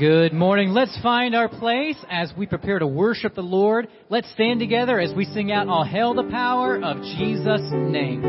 Good morning. Let's find our place as we prepare to worship the Lord. Let's stand together as we sing out, "All hail the power of Jesus' name."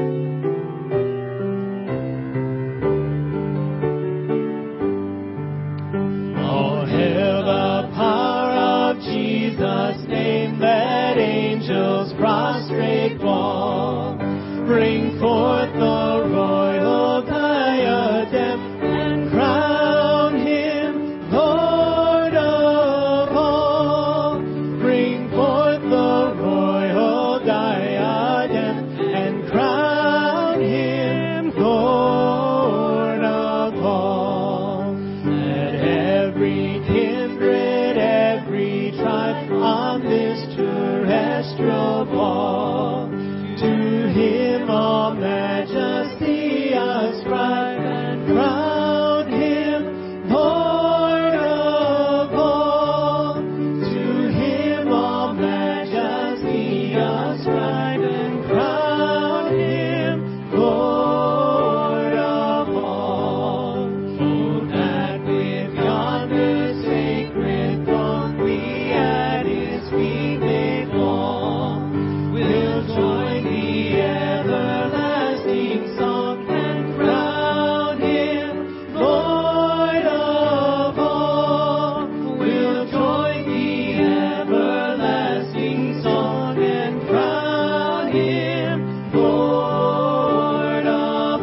All hail the power of Jesus' name, let angels prostrate fall. Bring forth the royal diadem and crown him Lord of all. Bring forth the royal diadem and crown him Lord of all. Let every kindred, every tribe on this terrestrial ball, to him all majesty ascribe and crown him Lord of all. To him all majesty ascribe and crown him Lord of all. Oh, that with yonder sacred throng we at his feet may fall, we'll join the everlasting song and crown him Lord of all. We'll join the everlasting song and crown him Lord of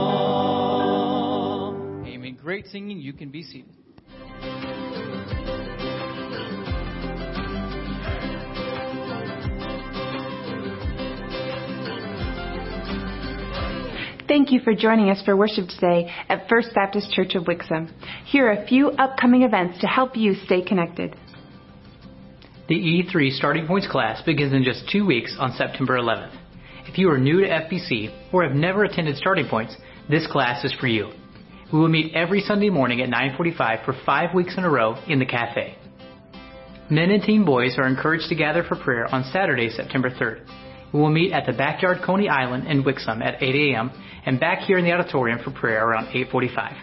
all. Amen. Great singing. You can be seated. Thank you for joining us for worship today at First Baptist Church of Wixom. Here are a few upcoming events to help you stay connected. The E3 Starting Points class begins in just 2 weeks on September 11th. If you are new to FBC or have never attended Starting Points, this class is for you. We will meet every Sunday morning at 9:45 for 5 weeks in a row in the cafe. Men and teen boys are encouraged to gather for prayer on Saturday, September 3rd. We will meet at the Backyard Coney Island in Wixom at 8 a.m. and back here in the auditorium for prayer around 8:45.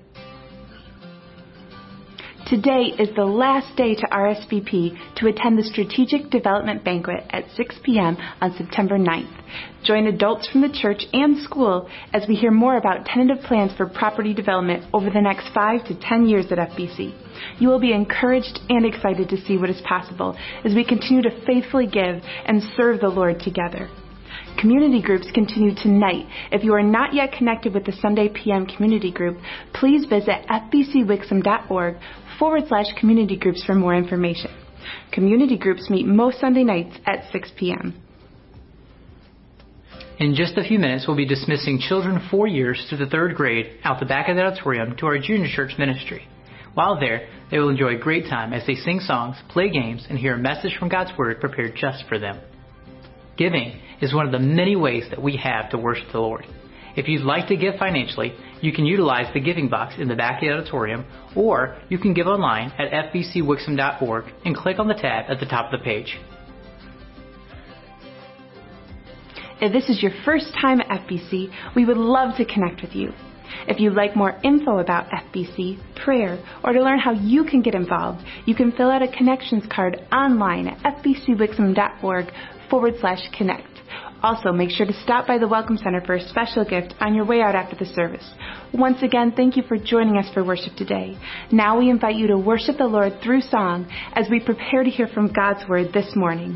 Today is the last day to RSVP to attend the Strategic Development Banquet at 6 p.m. on September 9th. Join adults from the church and school as we hear more about tentative plans for property development over the next 5 to 10 years at FBC. You will be encouraged and excited to see what is possible as we continue to faithfully give and serve the Lord together. Community groups continue tonight. If you are not yet connected with the Sunday PM community group, please visit fbcwixom.org/community groups for more information. Community groups meet most Sunday nights at 6 p.m. In just a few minutes, we'll be dismissing children 4 years through the 3rd grade out the back of the auditorium to our junior church ministry. While there, they will enjoy a great time as they sing songs, play games, and hear a message from God's Word prepared just for them. Giving is one of the many ways that we have to worship the Lord. If you'd like to give financially, you can utilize the giving box in the back of the auditorium, or you can give online at fbcwixom.org and click on the tab at the top of the page. If this is your first time at FBC, we would love to connect with you. If you'd like more info about FBC, prayer, or to learn how you can get involved, you can fill out a connections card online at fbcwixom.org/connect. Also, make sure to stop by the Welcome Center for a special gift on your way out after the service. Once again, thank you for joining us for worship today. Now we invite you to worship the Lord through song as we prepare to hear from God's Word this morning.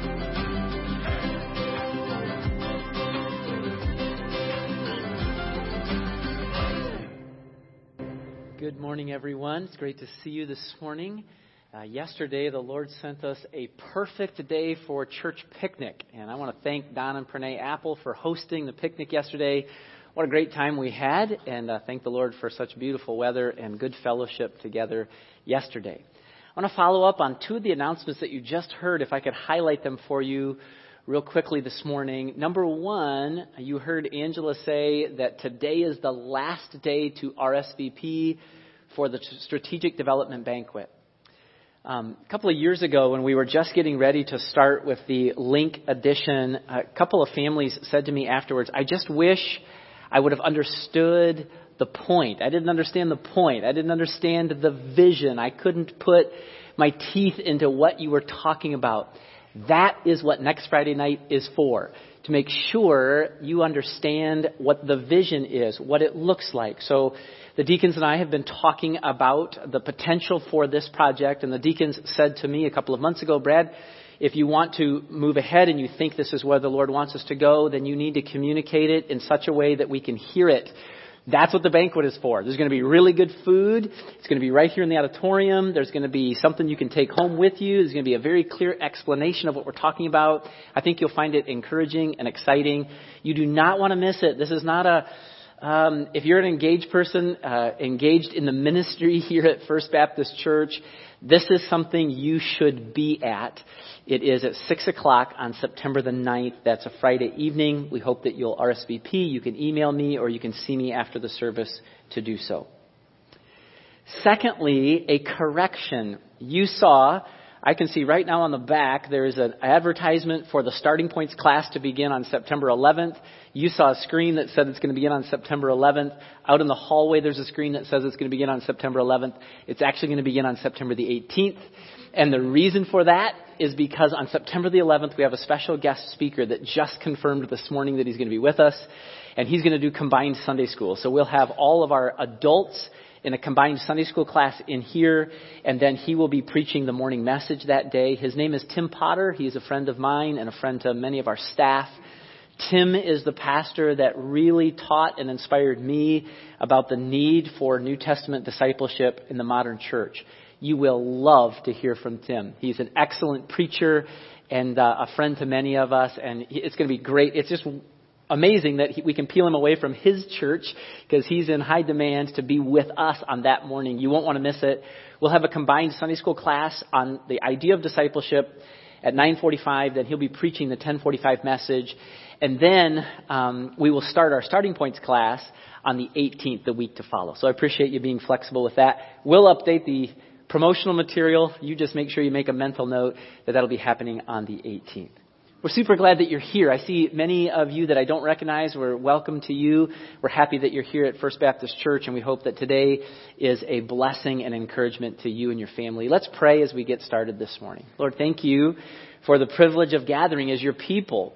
Good morning, everyone. It's great to see you this morning. Yesterday, the Lord sent us a perfect day for church picnic, and I want to thank Don and Pranay Apple for hosting the picnic yesterday. What a great time we had, and thank the Lord for such beautiful weather and good fellowship together yesterday. I want to follow up on 2 of the announcements that you just heard, if I could highlight them for you real quickly this morning. Number 1, you heard Angela say that today is the last day to RSVP for the Strategic Development Banquet. A couple of years ago, when we were just getting ready to start with the Link edition, a couple of families said to me afterwards, "I just wish I would have understood the point. I didn't understand the point. I didn't understand the vision. I couldn't put my teeth into what you were talking about. That is what next Friday night is for, to make sure you understand what the vision is, what it looks like. So the deacons and I have been talking about the potential for this project, and the deacons said to me a couple of months ago, Brad, if you want to move ahead and you think this is where the Lord wants us to go, then you need to communicate it in such a way that we can hear it. That's what the banquet is for. There's going to be really good food. It's going to be right here in the auditorium. There's going to be something you can take home with you. There's going to be a very clear explanation of what we're talking about. I think you'll find it encouraging and exciting. You do not want to miss it. This is not if you're an engaged person, engaged in the ministry here at First Baptist Church, this is something you should be at. It is at 6 o'clock on September the 9th. That's a Friday evening. We hope that you'll RSVP. You can email me or you can see me after the service to do so. Secondly, a correction. You saw, I can see right now on the back, there is an advertisement for the Starting Points class to begin on September 11th. You saw a screen that said it's going to begin on September 11th. Out in the hallway, there's a screen that says it's going to begin on September 11th. It's actually going to begin on September the 18th. And the reason for that is because on September the 11th, we have a special guest speaker that just confirmed this morning that he's going to be with us. And he's going to do combined Sunday school. So we'll have all of our adults in a combined Sunday school class in here. And then he will be preaching the morning message that day. His name is Tim Potter. He's a friend of mine and a friend to many of our staff. Tim is the pastor that really taught and inspired me about the need for New Testament discipleship in the modern church. You will love to hear from Tim. He's an excellent preacher and a friend to many of us, and it's going to be great. It's just amazing that we can peel him away from his church because he's in high demand to be with us on that morning. You won't want to miss it. We'll have a combined Sunday school class on the idea of discipleship at 9:45. Then he'll be preaching the 10:45 message. And then we will start our Starting Points class on the 18th, the week to follow. So I appreciate you being flexible with that. We'll update the promotional material. You just make sure you make a mental note that that'll be happening on the 18th. We're super glad that you're here. I see many of you that I don't recognize. We're welcome to you. We're happy that you're here at First Baptist Church, and we hope that today is a blessing and encouragement to you and your family. Let's pray as we get started this morning. Lord, thank you for the privilege of gathering as your people.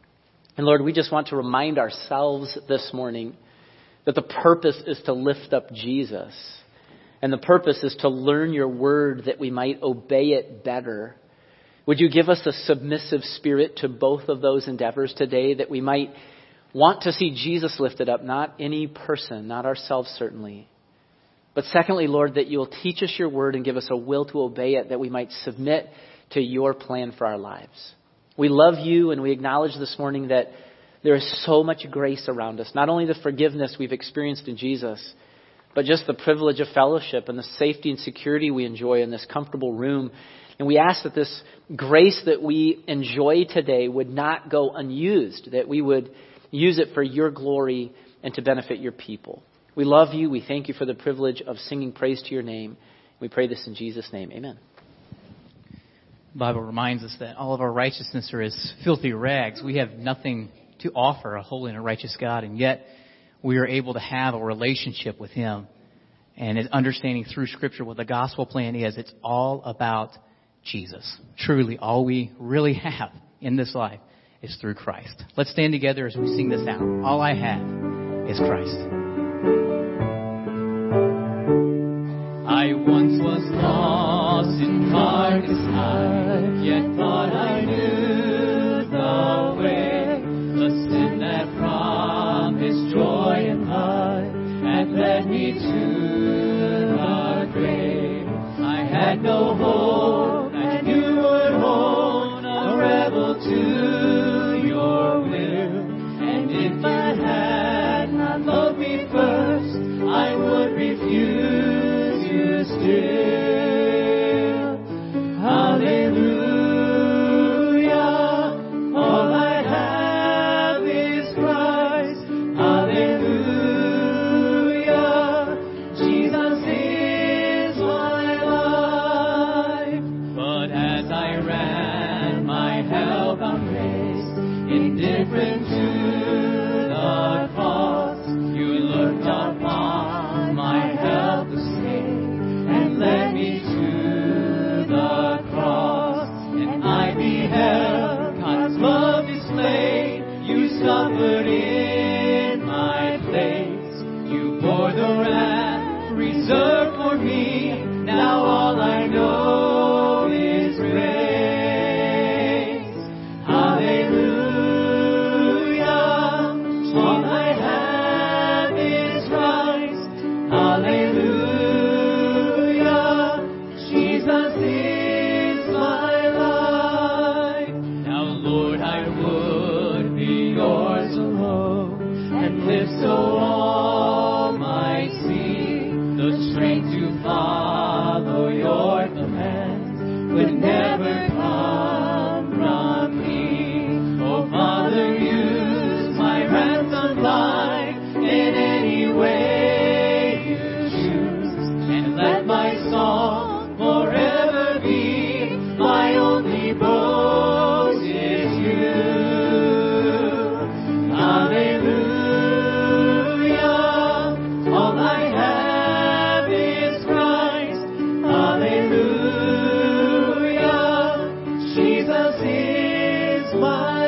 And Lord, we just want to remind ourselves this morning that the purpose is to lift up Jesus. And the purpose is to learn your word that we might obey it better. Would you give us a submissive spirit to both of those endeavors today, that we might want to see Jesus lifted up, not any person, not ourselves certainly. But secondly, Lord, that you'll teach us your word and give us a will to obey it, that we might submit to your plan for our lives. We love you, and we acknowledge this morning that there is so much grace around us. Not only the forgiveness we've experienced in Jesus, but just the privilege of fellowship and the safety and security we enjoy in this comfortable room. And we ask that this grace that we enjoy today would not go unused, that we would use it for your glory and to benefit your people. We love you. We thank you for the privilege of singing praise to your name. We pray this in Jesus' name. Amen. The Bible reminds us that all of our righteousness are as filthy rags. We have nothing to offer a holy and a righteous God, and yet we are able to have a relationship with him. And understanding through Scripture what the gospel plan is, it's all about Jesus. Truly, all we really have in this life is through Christ. Let's stand together as we sing this out. All I have is Christ. I once was lost in darkest night, yet thought I knew the way. The sin that promised joy and life had led me to the grave. I had no hope that you would hold, a rebel to your will. And if you had not loved me first, I would refuse you still. Hallelujah. All I have is Christ. Hallelujah. Jesus is my life. But as I ran my hellbound race, indifferent to the cost, you looked upon hell, God's love displayed. You suffered in my place. You bore the wrath reserved for me. Now all I know is grace. Hallelujah. All I have is Christ. Hallelujah. Jesus is my life. Now, Lord, I would be yours alone and live so all might see the strength to follow your commands would never come from me. Oh, Father, use my ransomed life in any way you choose, and let my song forever be my only boast is you. Hallelujah. All I have is Christ. Hallelujah. Jesus is my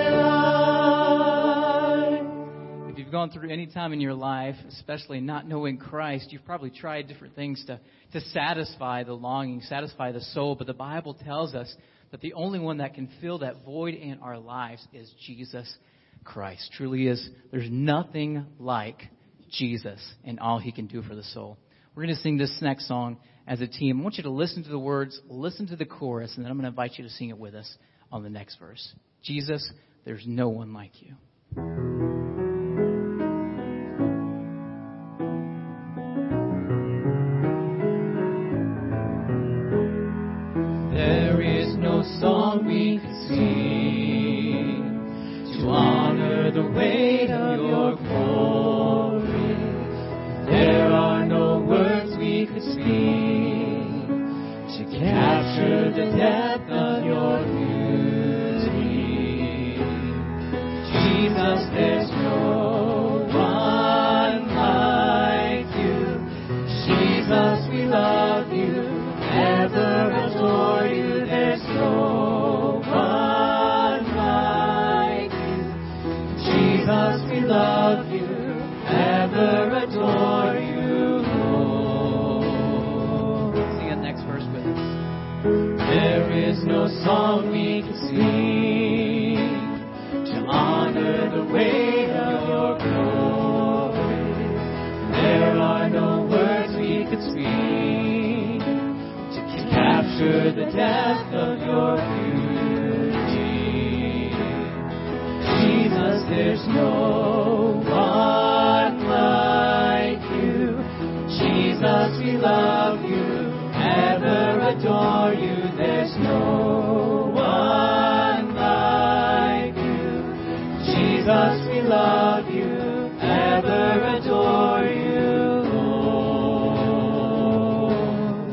life. If you've gone through any time in your life, especially not knowing Christ, you've probably tried different things to satisfy the longing, satisfy the soul. But the Bible tells us that the only one that can fill that void in our lives is Jesus Christ. Truly is. There's nothing like Jesus and all he can do for the soul. We're going to sing this next song as a team. I want you to listen to the words, listen to the chorus, and then I'm going to invite you to sing it with us on the next verse. Jesus, there's no one like you. There is no song we could sing to honor the weight of your glory. There are no words we could speak to capture the depth of your beauty. Jesus, there's no one like you. Jesus, we love you, ever adore you. There's no one like you. Jesus, we love you, ever adore you, Lord. Sing that next verse with us. There is no song we can sing to honor the weight of your glory. There are no words we could speak to capture the depth of your beauty. Jesus, there's no one like you. Jesus, we love you, ever adore you. There's no one like you. Jesus, we love you, ever adore you, Lord.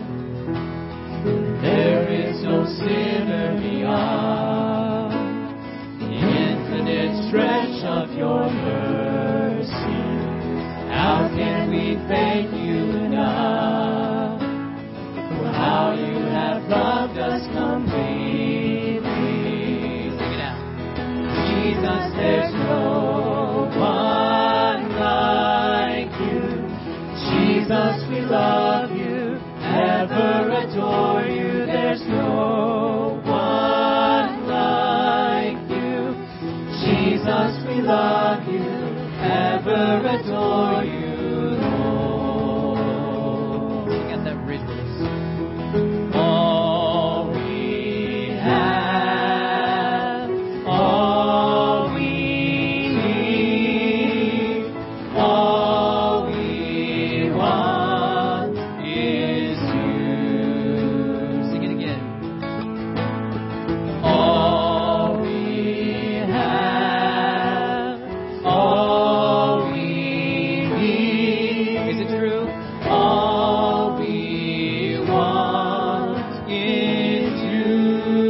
There is no sinner beyond the infinite stretch of your mercy. How can we thank you enough for how you have loved us completely? Sing it out. Jesus, there's no one like you. Jesus, we love you, ever adore you. There's no one like you. Jesus, we love you, ever adore you, Lord. Sing at that bridge with us. All we have, all we need, all we want is you. Sing it again. All we have, all we need. Is it true? All we want is you.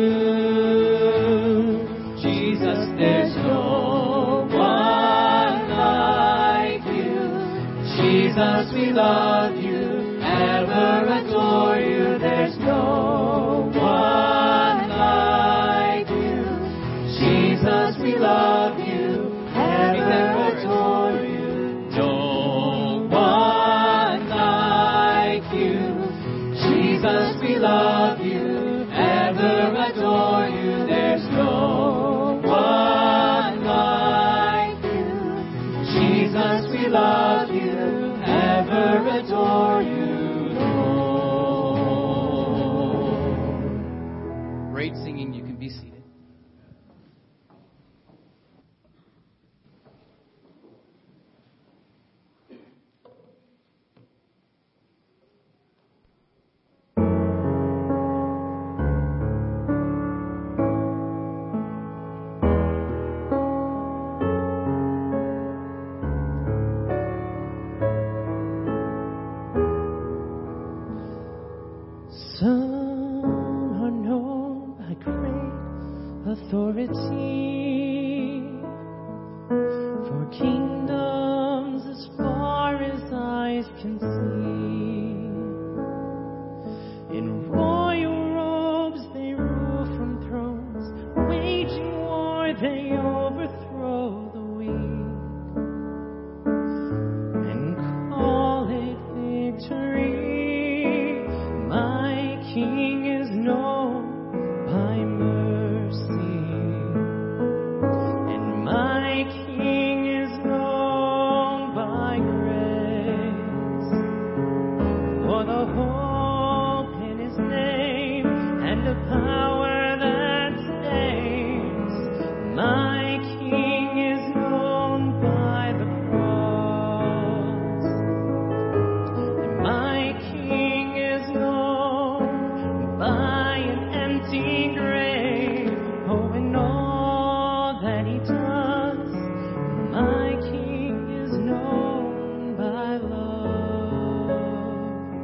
Jesus, there's no one like you. Jesus, we love you, ever adore you. There's no one like you. Jesus, we love you, ever adore you. No one like you. Jesus, we love you, ever adore you. There's no one like you. Jesus, we love you, ever adore you. Great singing. You can be seated. Some are known by great authority, for kingdoms as far as eyes can see. In royal robes they rule from thrones, waging war they overthrow the weak, and call it victory. My King is known by mercy, and my King is known by grace. For the hope in His name and the power that saves, my King is known by the cross, and my King is known by an empty grave. Oh, in all that He does, my King is known by love.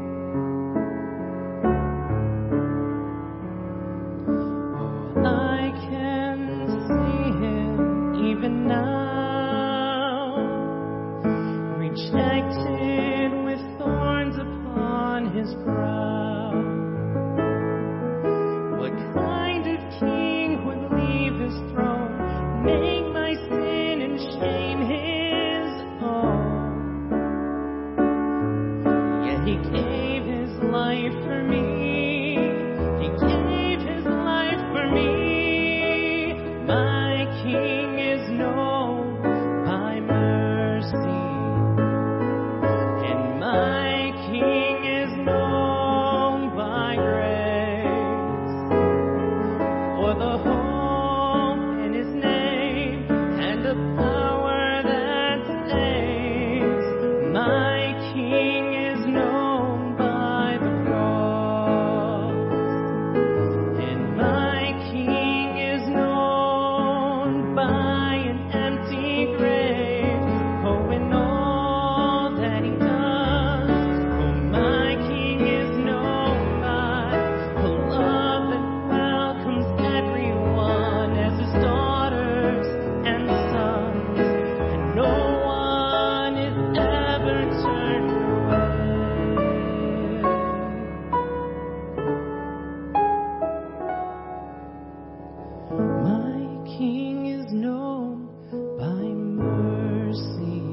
Oh, I can see Him even now, rejected with thorns upon His brow. What kind of king would leave His throne, make my sin and shame His own? Yet He gave His life for me. He gave His life for me. My King is known by mercy, and my King is known by grace. For the hope in His name and the power that saves, my King is known by the cross, and my King is known by an empty grave. Oh, in all that He does, oh, my King is known by a love that welcomes everyone as His daughters and sons, and no one is ever turned away. My King is known by mercy,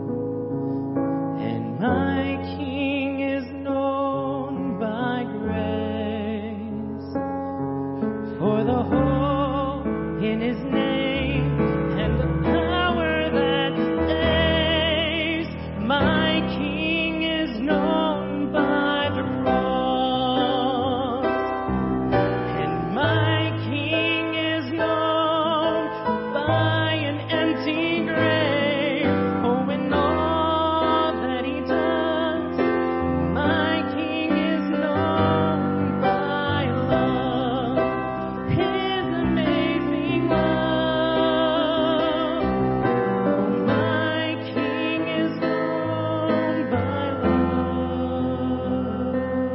and my King is known by grace. For the hope in His name and the power that saves, my King is known by the cross, and my King is known by an empty grave. Oh, in all that He does, my King is known by love, His amazing love. Oh, my King is known by love.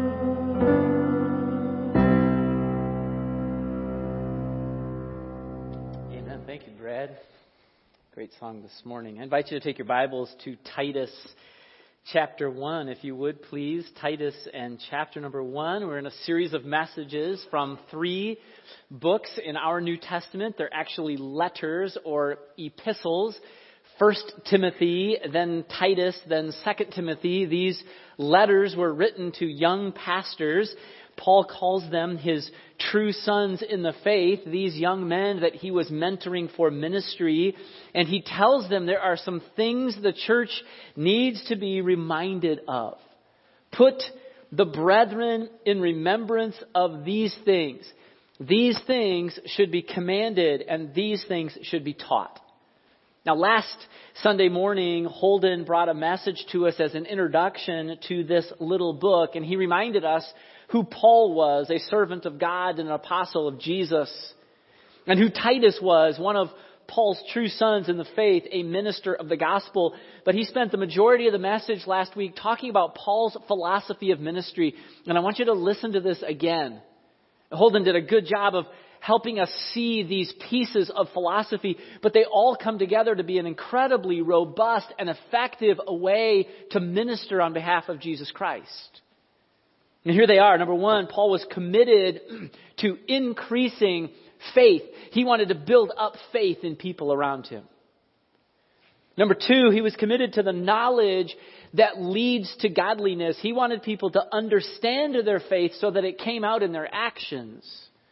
Amen. Thank you, Brad. Great song this morning. I invite you to take your Bibles to Titus chapter 1, if you would please. Titus and chapter number 1. We're in a series of messages from 3 books in our New Testament. They're actually letters or epistles. 1 Timothy, then Titus, then 2 Timothy. These letters were written to young pastors. Paul calls them his true sons in the faith, these young men that he was mentoring for ministry. And he tells them there are some things the church needs to be reminded of. Put the brethren in remembrance of these things. These things should be commanded and these things should be taught. Now, last Sunday morning, Holden brought a message to us as an introduction to this little book, and he reminded us who Paul was, a servant of God and an apostle of Jesus, and who Titus was, one of Paul's true sons in the faith, a minister of the gospel. But he spent the majority of the message last week talking about Paul's philosophy of ministry, and I want you to listen to this again. Holden did a good job of helping us see these pieces of philosophy, but they all come together to be an incredibly robust and effective way to minister on behalf of Jesus Christ. And here they are. Number 1, Paul was committed to increasing faith. He wanted to build up faith in people around him. Number 2, he was committed to the knowledge that leads to godliness. He wanted people to understand their faith so that it came out in their actions.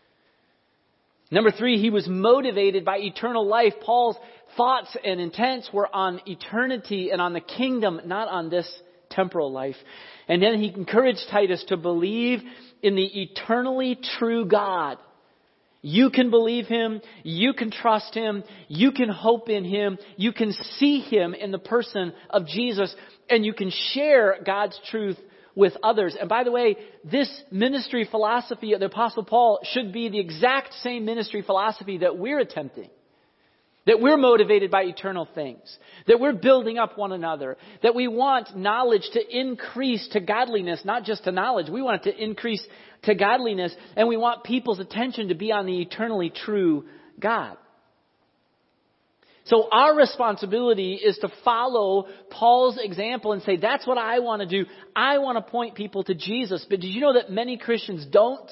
Number 3, he was motivated by eternal life. Paul's thoughts and intents were on eternity and on the kingdom, not on this temporal life. And then he encouraged Titus to believe in the eternally true God. You can believe Him, you can trust Him, you can hope in Him, you can see Him in the person of Jesus, and you can share God's truth with others. And by the way, this ministry philosophy of the Apostle Paul should be the exact same ministry philosophy that we're attempting. That we're motivated by eternal things. That we're building up one another. That we want knowledge to increase to godliness, not just to knowledge. We want it to increase to godliness. And we want people's attention to be on the eternally true God. So our responsibility is to follow Paul's example and say, that's what I want to do. I want to point people to Jesus. But did you know that many Christians don't?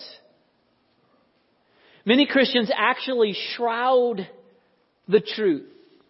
Many Christians actually shroud the truth.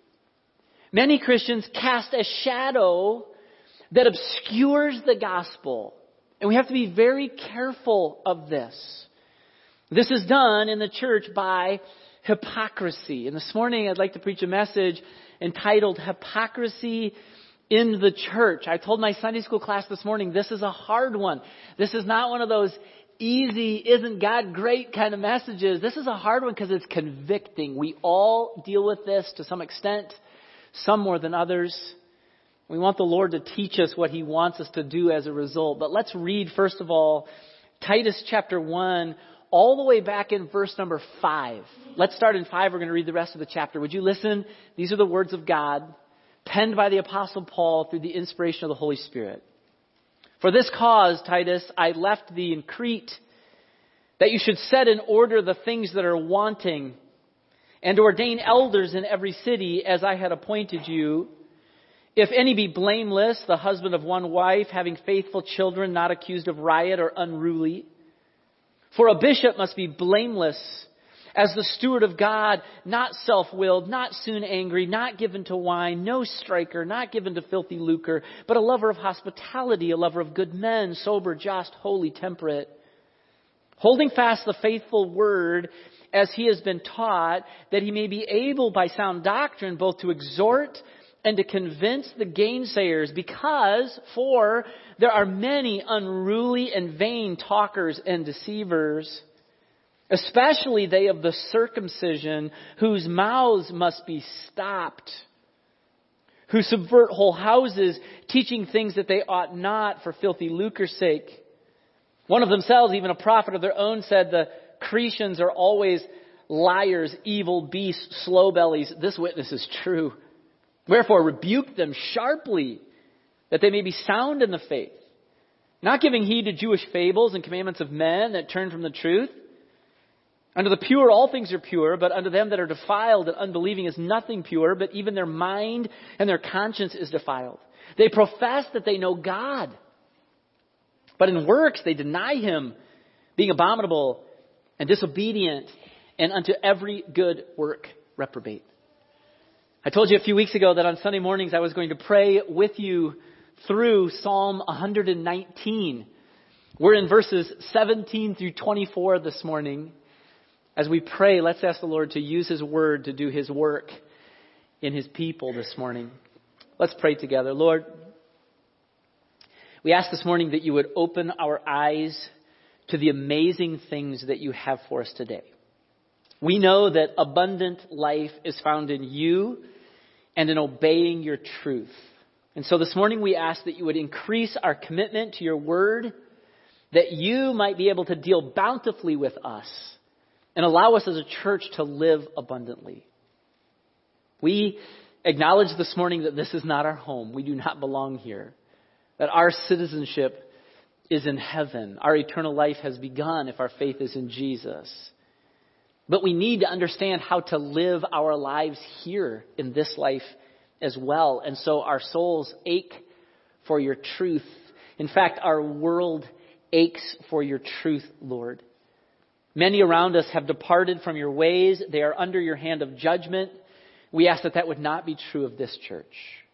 Many Christians cast a shadow that obscures the gospel. And we have to be very careful of this. This is done in the church by hypocrisy. And this morning I'd like to preach a message entitled Hypocrisy in the Church. I told my Sunday school class this morning, this is a hard one. This is not one of those easy, isn't God great kind of messages. This is a hard one because it's convicting. We all deal with this to some extent, some more than others. We want the Lord to teach us what He wants us to do as a result. But let's read, first of all, Titus chapter 1, all the way back in verse number 5. Let's start in 5. We're going to read the rest of the chapter. Would you listen? These are the words of God, penned by the Apostle Paul through the inspiration of the Holy Spirit. For this cause, Titus, I left thee in Crete, that you should set in order the things that are wanting, and ordain elders in every city, as I had appointed you. If any be blameless, the husband of one wife, having faithful children, not accused of riot or unruly. For a bishop must be blameless, as the steward of God, not self-willed, not soon angry, not given to wine, no striker, not given to filthy lucre, but a lover of hospitality, a lover of good men, sober, just, holy, temperate. Holding fast the faithful word as he has been taught, that he may be able by sound doctrine both to exhort and to convince the gainsayers, because for there are many unruly and vain talkers and deceivers, especially they of the circumcision, whose mouths must be stopped, who subvert whole houses, teaching things that they ought not for filthy lucre's sake. One of themselves, even a prophet of their own, said the Cretians are always liars, evil beasts, slow bellies. This witness is true. Wherefore rebuke them sharply, that they may be sound in the faith, not giving heed to Jewish fables and commandments of men that turn from the truth. Unto the pure all things are pure, but unto them that are defiled and unbelieving is nothing pure, but even their mind and their conscience is defiled. They profess that they know God, but in works they deny Him, being abominable and disobedient, and unto every good work reprobate. I told you a few weeks ago that on Sunday mornings I was going to pray with you through Psalm 119. We're in verses 17 through 24 this morning. As we pray, let's ask the Lord to use His word to do His work in His people this morning. Let's pray together. Lord, we ask this morning that you would open our eyes to the amazing things that you have for us today. We know that abundant life is found in you and in obeying your truth. And so this morning we ask that you would increase our commitment to your word, that you might be able to deal bountifully with us and allow us as a church to live abundantly. We acknowledge this morning that this is not our home. We do not belong here. That our citizenship is in heaven. Our eternal life has begun if our faith is in Jesus. But we need to understand how to live our lives here in this life as well. And so our souls ache for your truth. In fact, our world aches for your truth, Lord. Many around us have departed from your ways. They are under your hand of judgment. We ask that that would not be true of this church.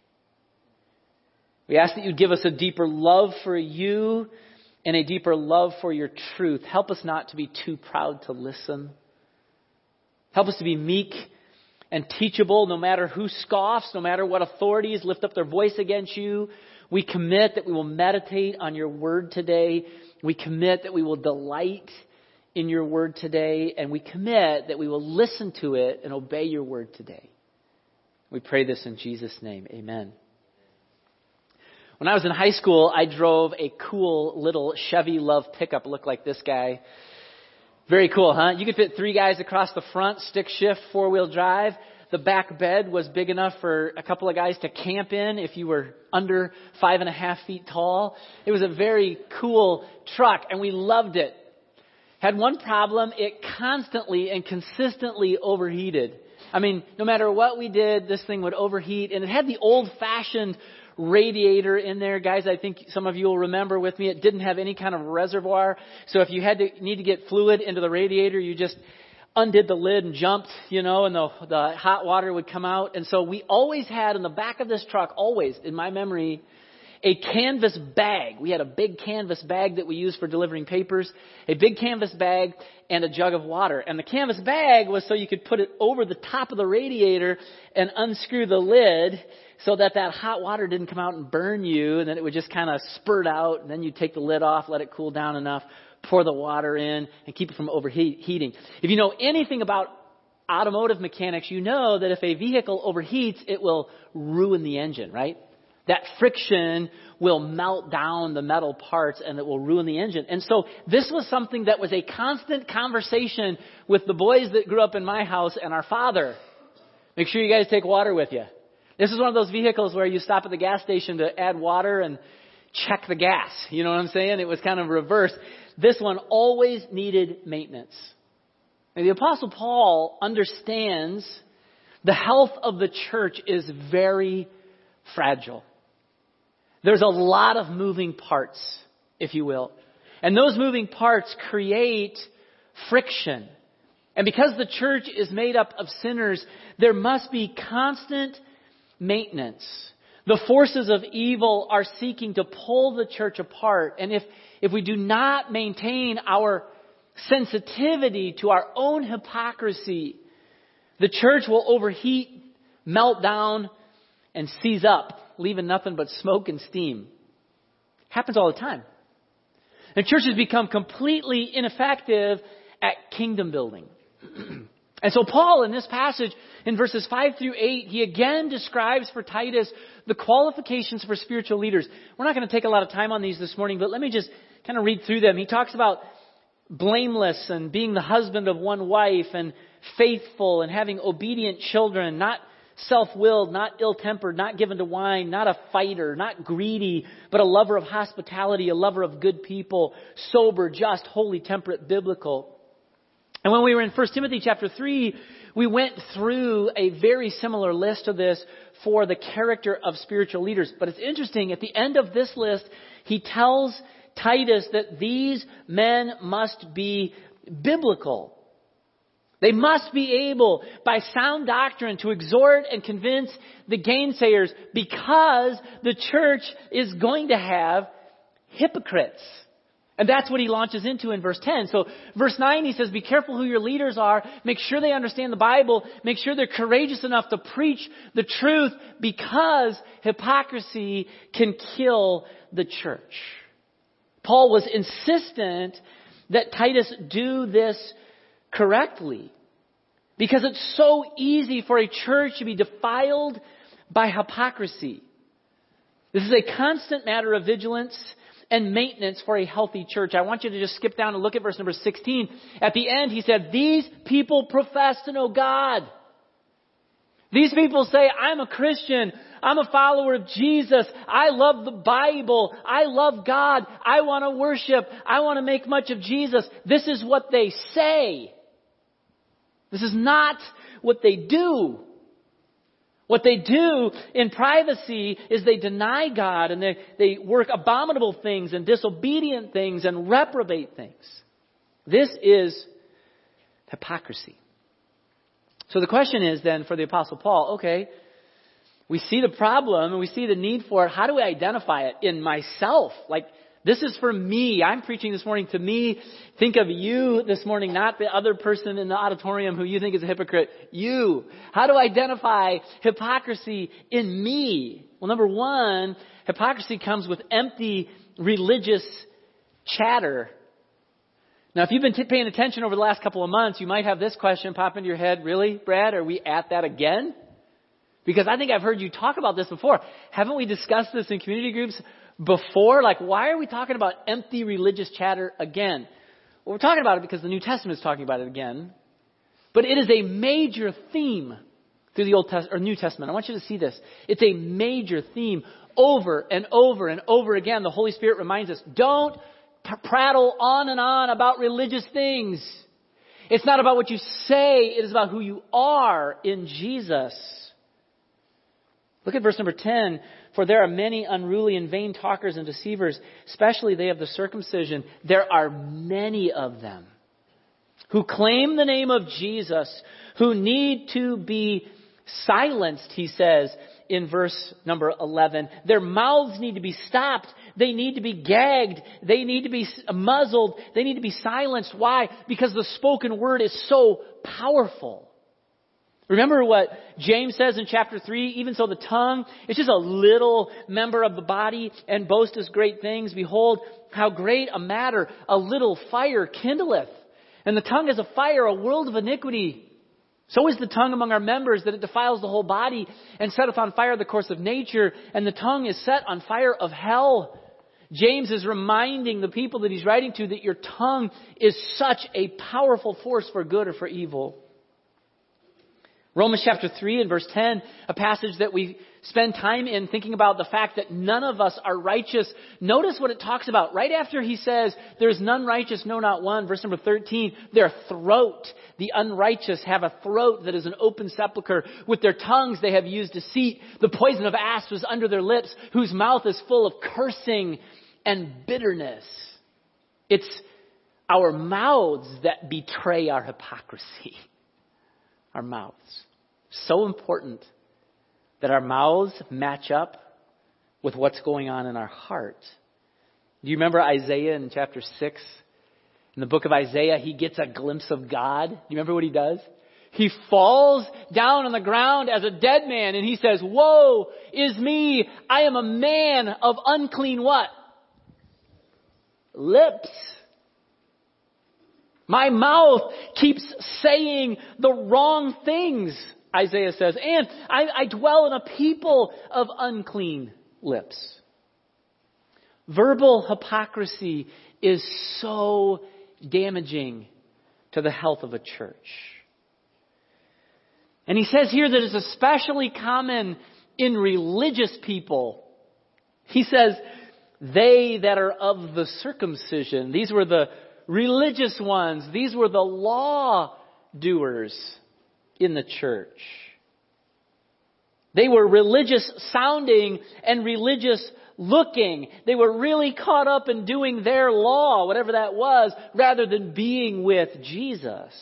We ask that you'd give us a deeper love for you and a deeper love for your truth. Help us not to be too proud to listen. Help us to be meek and teachable no matter who scoffs, no matter what authorities lift up their voice against you. We commit that we will meditate on your word today. We commit that we will delight in your word today, and we commit that we will listen to it and obey your word today. We pray this in Jesus' name. Amen. When I was in high school, I drove a cool little Chevy Love pickup. It looked like this guy. Very cool, huh? You could fit 3 guys across the front, stick shift, 4-wheel drive. The back bed was big enough for a couple of guys to camp in if you were under 5.5 feet tall. It was a very cool truck, and we loved it. Had one problem: it constantly and consistently overheated. I mean, no matter what we did, this thing would overheat. And it had the old-fashioned radiator in there. Guys, I think some of you will remember with me, it didn't have any kind of reservoir. So if you need to get fluid into the radiator, you just undid the lid and jumped, and the hot water would come out. And so we always had in the back of this truck, always, in my memory, a canvas bag. We had a big canvas bag that we used for delivering papers, a big canvas bag and a jug of water. And the canvas bag was so you could put it over the top of the radiator and unscrew the lid so that hot water didn't come out and burn you, and then it would just kind of spurt out, and then you'd take the lid off, let it cool down enough, pour the water in, and keep it from overheating. If you know anything about automotive mechanics, you know that if a vehicle overheats, it will ruin the engine, right? That friction will melt down the metal parts and it will ruin the engine. And so this was something that was a constant conversation with the boys that grew up in my house and our father. Make sure you guys take water with you. This is one of those vehicles where you stop at the gas station to add water and check the gas. You know what I'm saying? It was kind of reversed. This one always needed maintenance. And the Apostle Paul understands the health of the church is very fragile. There's a lot of moving parts, if you will. And those moving parts create friction. And because the church is made up of sinners, there must be constant maintenance. The forces of evil are seeking to pull the church apart. And if we do not maintain our sensitivity to our own hypocrisy, the church will overheat, melt down, and seize up, leaving nothing but smoke and steam. Happens all the time. And churches become completely ineffective at kingdom building. And so Paul, in this passage, in verses 5 through 8, he again describes for Titus the qualifications for spiritual leaders. We're not going to take a lot of time on these this morning, but let me just kind of read through them. He talks about blameless and being the husband of one wife and faithful and having obedient children, not self-willed, not ill-tempered, not given to wine, not a fighter, not greedy, but a lover of hospitality, a lover of good people, sober, just, holy, temperate, biblical. And when we were in 1 Timothy chapter 3, we went through a very similar list of this for the character of spiritual leaders. But it's interesting, at the end of this list, he tells Titus that these men must be biblical. They must be able, by sound doctrine, to exhort and convince the gainsayers, because the church is going to have hypocrites. And that's what he launches into in verse 10. So verse 9, he says, be careful who your leaders are. Make sure they understand the Bible. Make sure they're courageous enough to preach the truth, because hypocrisy can kill the church. Paul was insistent that Titus do this correctly, because it's so easy for a church to be defiled by hypocrisy. This is a constant matter of vigilance and maintenance for a healthy church. I want you to just skip down and look at verse number 16. At the end, he said, these people profess to know God. These people say, I'm a Christian. I'm a follower of Jesus. I love the Bible. I love God. I want to worship. I want to make much of Jesus. This is what they say. This is not what they do. What they do in privacy is they deny God, and they work abominable things and disobedient things and reprobate things. This is hypocrisy. So the question is then for the Apostle Paul, okay, we see the problem and we see the need for it. How do we identify it in myself? Like, this is for me. I'm preaching this morning to me. Think of you this morning, not the other person in the auditorium who you think is a hypocrite. You. How to identify hypocrisy in me? Well, number one, hypocrisy comes with empty religious chatter. Now, if you've been paying attention over the last couple of months, you might have this question pop into your head. Really, Brad? Are we at that again? Because I think I've heard you talk about this before. Haven't we discussed this in community groups before? Like, why are we talking about empty religious chatter again? Well, we're talking about it because the New Testament is talking about it again. But it is a major theme through the Old Testament or New Testament. I want you to see this. It's a major theme over and over and over again. The Holy Spirit reminds us, don't prattle on and on about religious things. It's not about what you say. It is about who you are in Jesus. Look at verse number 10. For there are many unruly and vain talkers and deceivers, especially they of the circumcision. There are many of them who claim the name of Jesus, who need to be silenced, he says in verse number 11. Their mouths need to be stopped. They need to be gagged. They need to be muzzled. They need to be silenced. Why? Because the spoken word is so powerful. Remember what James says in chapter 3, even so the tongue is just a little member of the body and boasteth great things. Behold, how great a matter a little fire kindleth. And the tongue is a fire, a world of iniquity. So is the tongue among our members, that it defiles the whole body and setteth on fire the course of nature. And the tongue is set on fire of hell. James is reminding the people that he's writing to that your tongue is such a powerful force for good or for evil. Romans chapter 3 and verse 10, a passage that we spend time in thinking about the fact that none of us are righteous. Notice what it talks about. Right after he says, there's none righteous, no, not one. Verse number 13, their throat. The unrighteous have a throat that is an open sepulcher. With their tongues they have used deceit. The poison of asps was under their lips, whose mouth is full of cursing and bitterness. It's our mouths that betray our hypocrisy. Our mouths. So important that our mouths match up with what's going on in our heart. Do you remember Isaiah in chapter 6? In the book of Isaiah, he gets a glimpse of God. Do you remember what he does? He falls down on the ground as a dead man and he says, woe is me. I am a man of unclean what? Lips. My mouth keeps saying the wrong things, Isaiah says. And I dwell in a people of unclean lips. Verbal hypocrisy is so damaging to the health of a church. And he says here that it's especially common in religious people. He says, they that are of the circumcision. These were the religious ones. These were the law doers in the church. They were religious sounding and religious looking. They were really caught up in doing their law, whatever that was, rather than being with Jesus.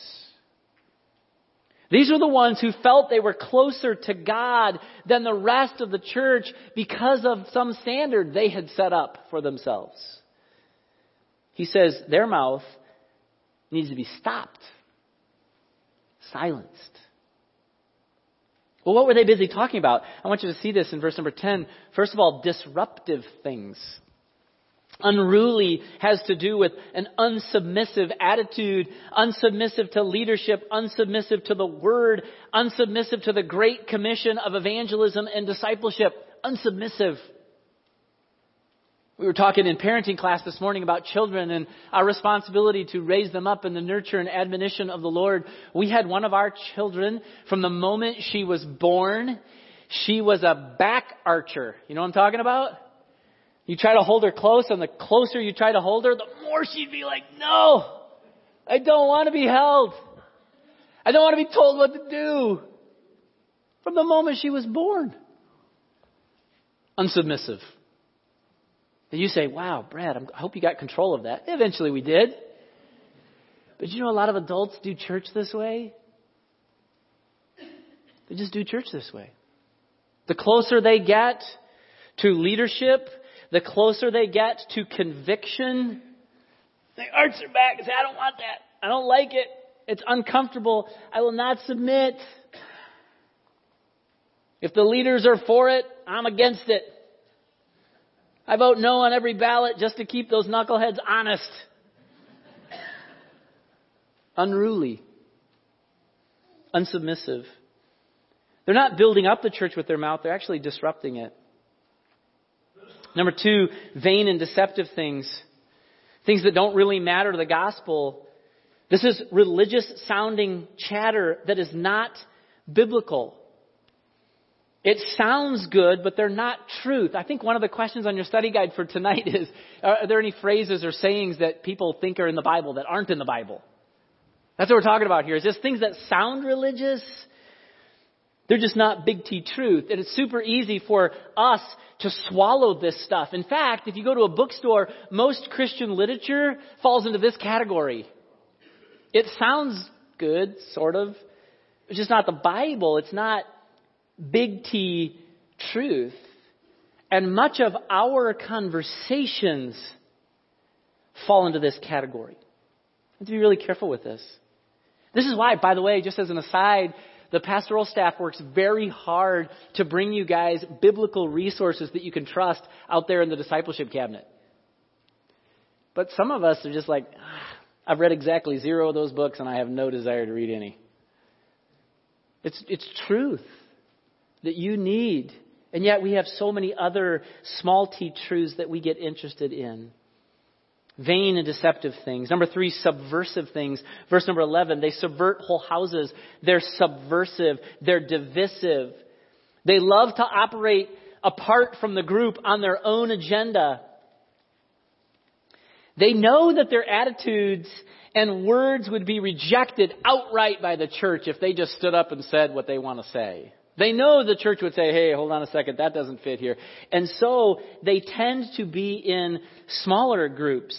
These were the ones who felt they were closer to God than the rest of the church because of some standard they had set up for themselves. He says their mouth needs to be stopped, silenced. Well, what were they busy talking about? I want you to see this in verse number 10. First of all, disruptive things. Unruly has to do with an unsubmissive attitude, unsubmissive to leadership, unsubmissive to the word, unsubmissive to the great commission of evangelism and discipleship. Unsubmissive. We were talking in parenting class this morning about children and our responsibility to raise them up in the nurture and admonition of the Lord. We had one of our children, from the moment she was born, she was a back archer. You know what I'm talking about? You try to hold her close, and the closer you try to hold her, the more she'd be like, no, I don't want to be held. I don't want to be told what to do. From the moment she was born. Unsubmissive. And you say, wow, Brad, I hope you got control of that. Eventually we did. But you know a lot of adults do church this way? They just do church this way. The closer they get to leadership, the closer they get to conviction, they arch their back and say, I don't want that. I don't like it. It's uncomfortable. I will not submit. If the leaders are for it, I'm against it. I vote no on every ballot just to keep those knuckleheads honest. Unruly. Unsubmissive. They're not building up the church with their mouth. They're actually disrupting it. Number 2, vain and deceptive things. Things that don't really matter to the gospel. This is religious sounding chatter that is not biblical. It sounds good, but they're not truth. I think one of the questions on your study guide for tonight is, are there any phrases or sayings that people think are in the Bible that aren't in the Bible? That's what we're talking about here. Is this things that sound religious? They're just not big T truth. And it's super easy for us to swallow this stuff. In fact, if you go to a bookstore, most Christian literature falls into this category. It sounds good, sort of. It's just not the Bible. It's not big T truth. And much of our conversations fall into this category. We have to be really careful with this. This is why, by the way, just as an aside, the pastoral staff works very hard to bring you guys biblical resources that you can trust out there in the discipleship cabinet. But some of us are just like, I've read exactly 0 of those books and I have no desire to read any. It's truth that you need. And yet we have so many other small t truths that we get interested in. Vain and deceptive things. Number 3, subversive things. Verse number 11, they subvert whole houses. They're subversive. They're divisive. They love to operate apart from the group on their own agenda. They know that their attitudes and words would be rejected outright by the church if they just stood up and said what they want to say. They know the church would say, hey, hold on a second, that doesn't fit here. And so they tend to be in smaller groups,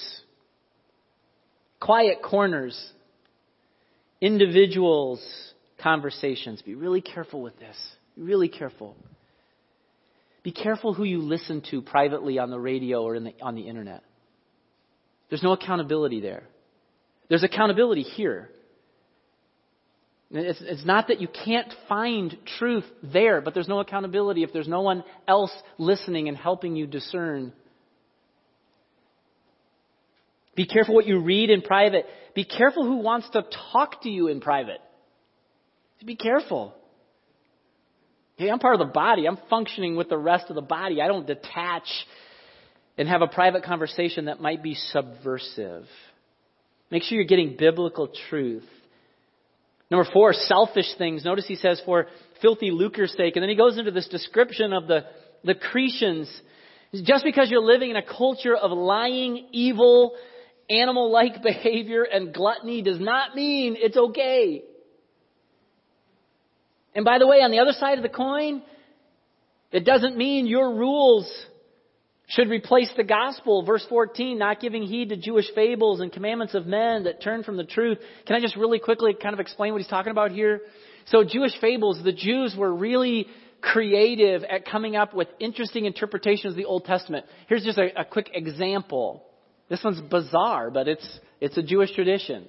quiet corners, individuals, conversations. Be really careful with this. Be really careful. Be careful who you listen to privately on the radio or on the internet. There's no accountability there. There's accountability here. It's not that you can't find truth there, but there's no accountability if there's no one else listening and helping you discern. Be careful what you read in private. Be careful who wants to talk to you in private. Be careful. Hey, I'm part of the body. I'm functioning with the rest of the body. I don't detach and have a private conversation that might be subversive. Make sure you're getting biblical truth. Number 4, selfish things. Notice he says for filthy lucre's sake. And then he goes into this description of the Cretians. Just because you're living in a culture of lying, evil, animal-like behavior and gluttony does not mean it's okay. And by the way, on the other side of the coin, it doesn't mean your rules should replace the gospel. Verse 14, not giving heed to Jewish fables and commandments of men that turn from the truth. Can I just really quickly kind of explain what he's talking about here? So Jewish fables, the Jews were really creative at coming up with interesting interpretations of the Old Testament. Here's just a quick example. This one's bizarre, but it's a Jewish tradition.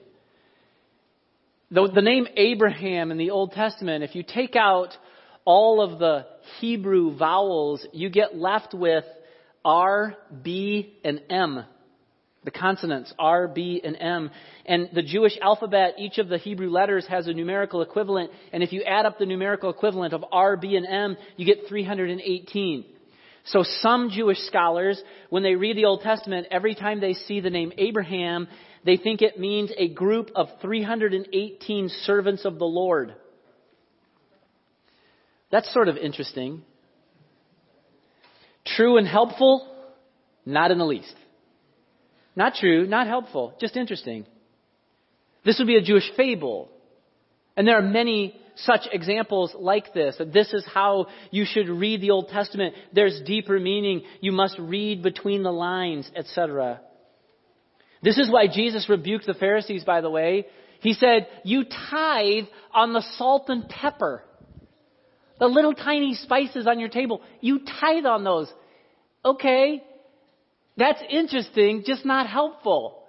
The name Abraham in the Old Testament, if you take out all of the Hebrew vowels, you get left with R, B, and M. The consonants, R, B, and M. And the Jewish alphabet, each of the Hebrew letters has a numerical equivalent. And if you add up the numerical equivalent of R, B, and M, you get 318. So some Jewish scholars, when they read the Old Testament, every time they see the name Abraham, they think it means a group of 318 servants of the Lord. That's sort of interesting. True and helpful? Not in the least. Not true, not helpful, just interesting. This would be a Jewish fable. And there are many such examples like this. That this is how you should read the Old Testament. There's deeper meaning. You must read between the lines, etc. This is why Jesus rebuked the Pharisees, by the way. He said, you tithe on the salt and pepper. The little tiny spices on your table, you tithe on those. Okay, that's interesting, just not helpful.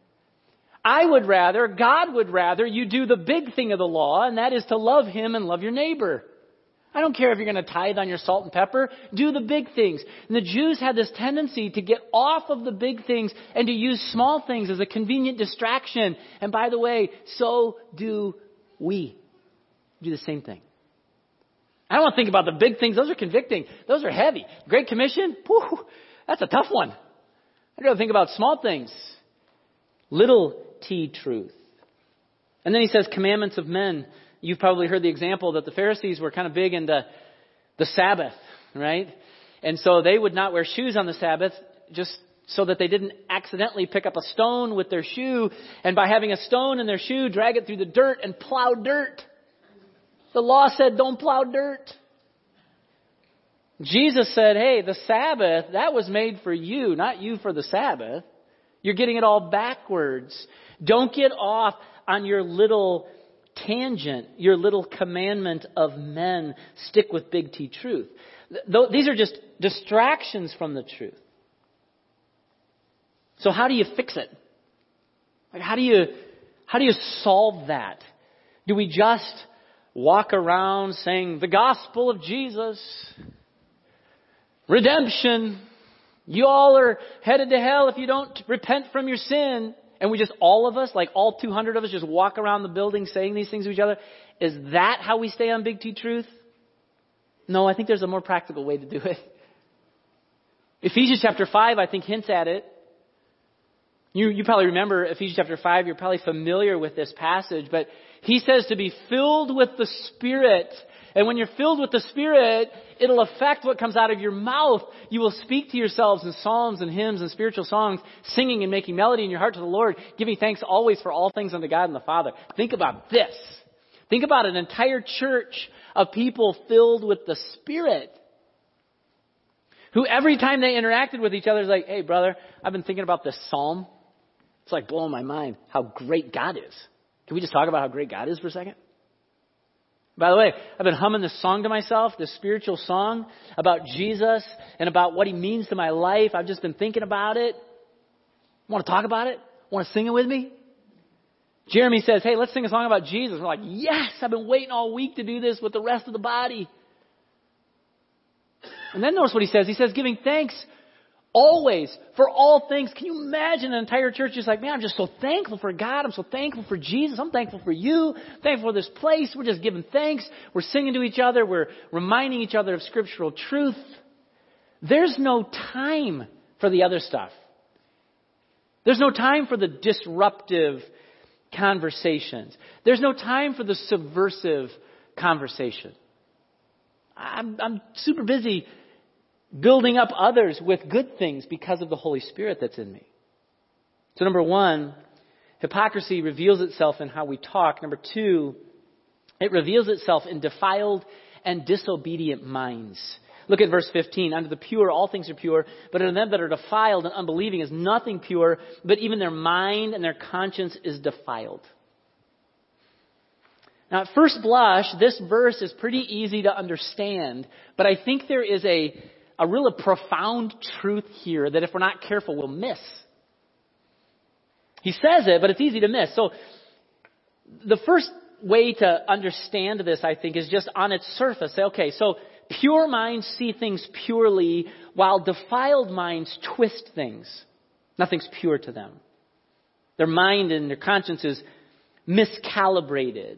God would rather you do the big thing of the law, and that is to love Him and love your neighbor. I don't care if you're going to tithe on your salt and pepper. Do the big things. And the Jews had this tendency to get off of the big things and to use small things as a convenient distraction. And by the way, so do we. Do the same thing. I don't want to think about the big things. Those are convicting. Those are heavy. Great Commission? Whew, that's a tough one. I'd rather think about small things. Little t truth. And then he says commandments of men. You've probably heard the example that the Pharisees were kind of big into the Sabbath, right? And so they would not wear shoes on the Sabbath just so that they didn't accidentally pick up a stone with their shoe. And by having a stone in their shoe, drag it through the dirt and plow dirt. The law said, don't plow dirt. Jesus said, hey, the Sabbath, that was made for you, not you for the Sabbath. You're getting it all backwards. Don't get off on your little tangent, your little commandment of men. Stick with big T truth. These are just distractions from the truth. So how do you fix it? Like how do you solve that? Do we just walk around saying the gospel of Jesus, redemption, you all are headed to hell if you don't repent from your sin? And we just, all of us, like all 200 of us, just walk around the building saying these things to each other. Is that how we stay on big T truth? No, I think there's a more practical way to do it. Ephesians chapter 5, I think, hints at it. You probably remember Ephesians chapter 5. You're probably familiar with this passage. But he says to be filled with the Spirit. And when you're filled with the Spirit, it'll affect what comes out of your mouth. You will speak to yourselves in psalms and hymns and spiritual songs, singing and making melody in your heart to the Lord, giving thanks always for all things unto God and the Father. Think about this. Think about an entire church of people filled with the Spirit, who every time they interacted with each other is like, hey, brother, I've been thinking about this psalm. It's like blowing my mind how great God is. Can we just talk about how great God is for a second? By the way, I've been humming this song to myself, this spiritual song about Jesus and about what He means to my life. I've just been thinking about it. Want to talk about it? Want to sing it with me? Jeremy says, hey, let's sing a song about Jesus. We're like, yes, I've been waiting all week to do this with the rest of the body. And then notice what he says. He says, giving thanks always for all things. Can you imagine an entire church just like, man, I'm just so thankful for God. I'm so thankful for Jesus. I'm thankful for you. I'm thankful for this place. We're just giving thanks. We're singing to each other. We're reminding each other of scriptural truth. There's no time for the other stuff. There's no time for the disruptive conversations. There's no time for the subversive conversation. I'm super busy building up others with good things because of the Holy Spirit that's in me. So number one, hypocrisy reveals itself in how we talk. Number two, it reveals itself in defiled and disobedient minds. Look at verse 15. Unto the pure, all things are pure, but unto them that are defiled and unbelieving is nothing pure, but even their mind and their conscience is defiled. Now, at first blush, this verse is pretty easy to understand, but I think there is a really profound truth here that if we're not careful, we'll miss. He says it, but it's easy to miss. So, the first way to understand this, I think, is just on its surface. Say, okay, so pure minds see things purely, while defiled minds twist things. Nothing's pure to them. Their mind and their conscience is miscalibrated.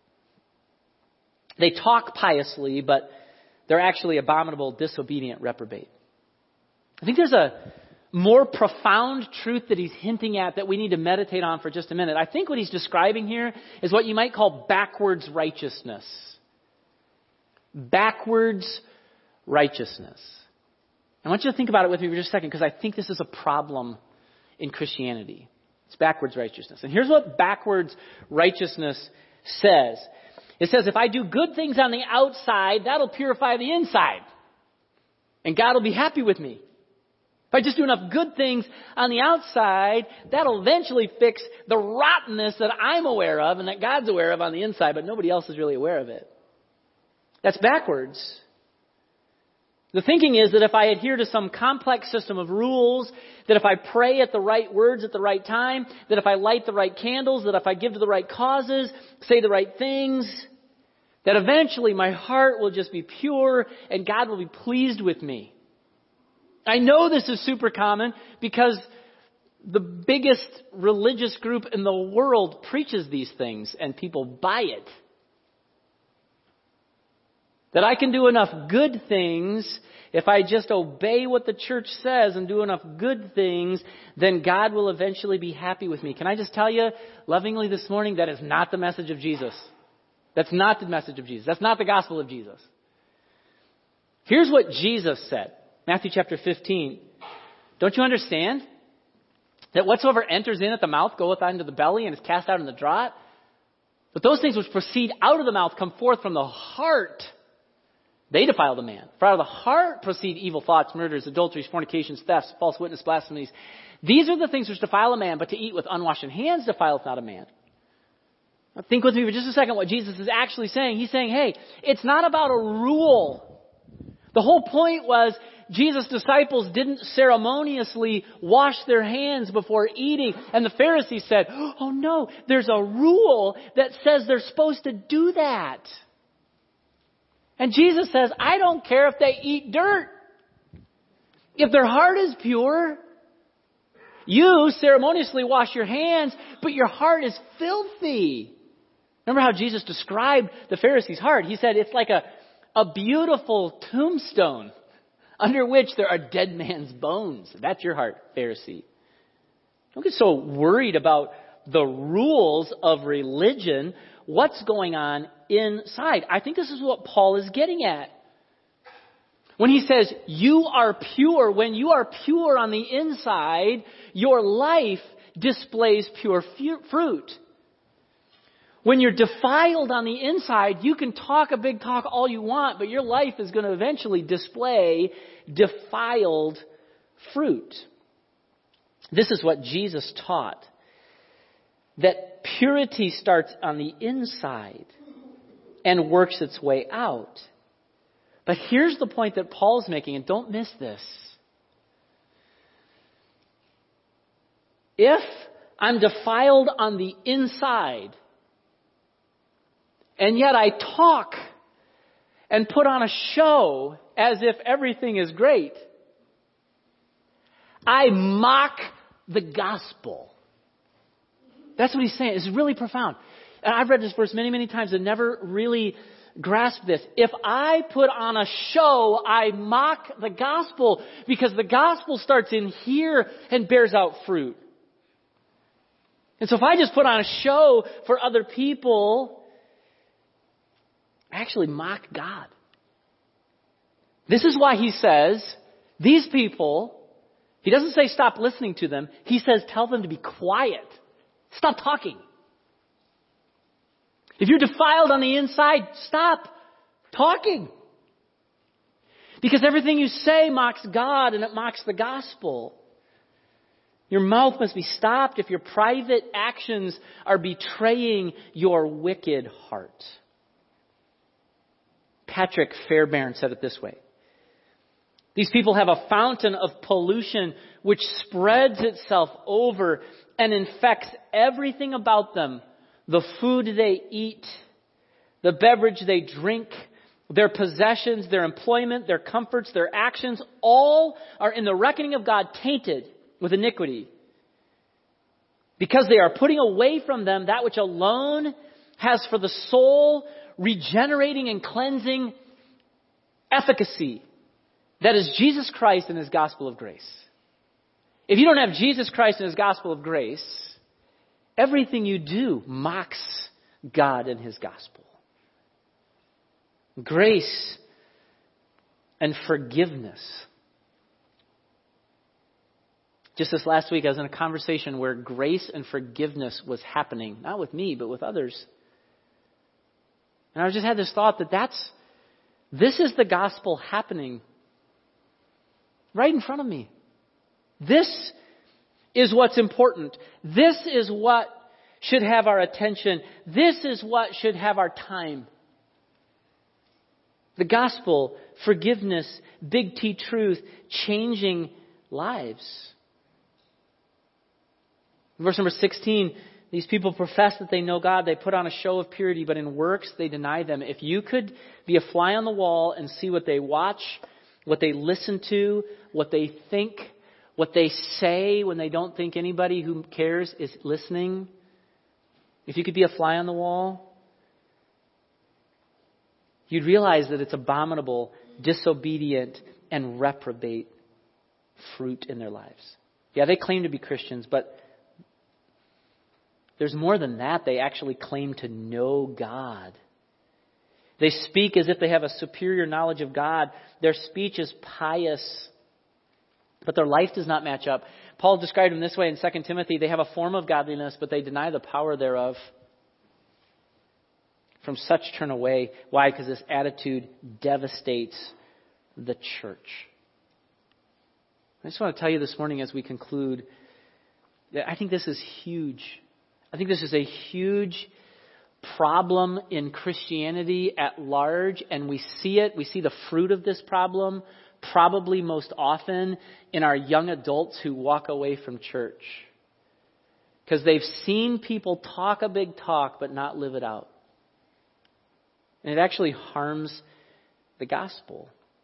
They talk piously, but they're actually abominable, disobedient reprobate. I think there's a more profound truth that he's hinting at that we need to meditate on for just a minute. I think what he's describing here is what you might call backwards righteousness. Backwards righteousness. I want you to think about it with me for just a second, because I think this is a problem in Christianity. It's backwards righteousness. And here's what backwards righteousness says. It says, if I do good things on the outside, that'll purify the inside. And God will be happy with me. If I just do enough good things on the outside, that'll eventually fix the rottenness that I'm aware of and that God's aware of on the inside, but nobody else is really aware of it. That's backwards. The thinking is that if I adhere to some complex system of rules, that if I pray at the right words at the right time, that if I light the right candles, that if I give to the right causes, say the right things, that eventually my heart will just be pure and God will be pleased with me. I know this is super common because the biggest religious group in the world preaches these things and people buy it. That I can do enough good things, if I just obey what the church says and do enough good things, then God will eventually be happy with me. Can I just tell you lovingly this morning, that is not the message of Jesus. That's not the message of Jesus. That's not the gospel of Jesus. Here's what Jesus said. Matthew chapter 15. Don't you understand that whatsoever enters in at the mouth goeth out into the belly and is cast out in the draught? But those things which proceed out of the mouth come forth from the heart. They defile the man. For out of the heart proceed evil thoughts, murders, adulteries, fornications, thefts, false witness, blasphemies. These are the things which defile a man, but to eat with unwashed hands defileth not a man. Now think with me for just a second what Jesus is actually saying. He's saying, hey, it's not about a rule. The whole point was Jesus' disciples didn't ceremoniously wash their hands before eating. And the Pharisees said, oh no, there's a rule that says they're supposed to do that. And Jesus says, I don't care if they eat dirt. If their heart is pure, you ceremoniously wash your hands, but your heart is filthy. Remember how Jesus described the Pharisees' heart? He said it's like a beautiful tombstone under which there are dead man's bones. That's your heart, Pharisee. Don't get so worried about the rules of religion. What's going on inside? I think this is what Paul is getting at. When he says, you are pure, when you are pure on the inside, your life displays pure fruit. When you're defiled on the inside, you can talk a big talk all you want, but your life is going to eventually display defiled fruit. This is what Jesus taught. That purity starts on the inside and works its way out. But here's the point that Paul's making, and don't miss this. If I'm defiled on the inside, and yet I talk and put on a show as if everything is great, I mock the gospel. That's what he's saying. It's really profound. And I've read this verse many, many times and never really grasped this. If I put on a show, I mock the gospel, because the gospel starts in here and bears out fruit. And so if I just put on a show for other people, I actually mock God. This is why he says, these people, He doesn't say stop listening to them. He says tell them to be quiet. Stop talking. If you're defiled on the inside, stop talking. Because everything you say mocks God and it mocks the gospel. Your mouth must be stopped if your private actions are betraying your wicked heart. Patrick Fairbairn said it this way. These people have a fountain of pollution which spreads itself over and infects everything about them. The food they eat, the beverage they drink, their possessions, their employment, their comforts, their actions, all are in the reckoning of God tainted with iniquity. Because they are putting away from them that which alone has for the soul regenerating and cleansing efficacy. That is Jesus Christ and His gospel of grace. If you don't have Jesus Christ and His gospel of grace, everything you do mocks God and His gospel. Grace and forgiveness. Just this last week, I was in a conversation where grace and forgiveness was happening. Not with me, but with others. And I just had this thought that this is the gospel happening right in front of me. This is what's important. This is what should have our attention. This is what should have our time. The gospel, forgiveness, big T truth, changing lives. Verse number 16, these people profess that they know God. They put on a show of purity, but in works they deny them. If you could be a fly on the wall and see what they watch, what they listen to, what they think, what they say when they don't think anybody who cares is listening. If you could be a fly on the wall, you'd realize that it's abominable, disobedient, and reprobate fruit in their lives. Yeah, they claim to be Christians, but there's more than that. They actually claim to know God. They speak as if they have a superior knowledge of God. Their speech is pious, but their life does not match up. Paul described them this way in 2 Timothy. They have a form of godliness, but they deny the power thereof. From such turn away. Why? Because this attitude devastates the church. I just want to tell you this morning as we conclude that I think this is huge. I think this is a huge problem in Christianity at large, and we see it. We see the fruit of this problem probably most often in our young adults who walk away from church. Because they've seen people talk a big talk but not live it out. And it actually harms the gospel.